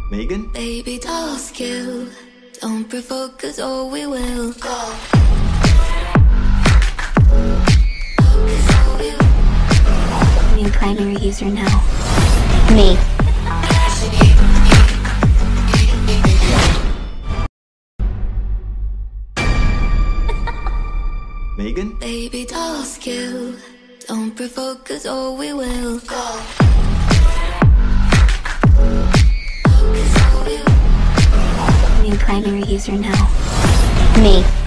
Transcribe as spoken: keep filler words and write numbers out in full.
Megan? Baby doll skill. Don't provoke, cause oh we will go. New primary user now. Me. Megan? Baby doll skill. Don't provoke, cause oh we will go. New primary user now. Me.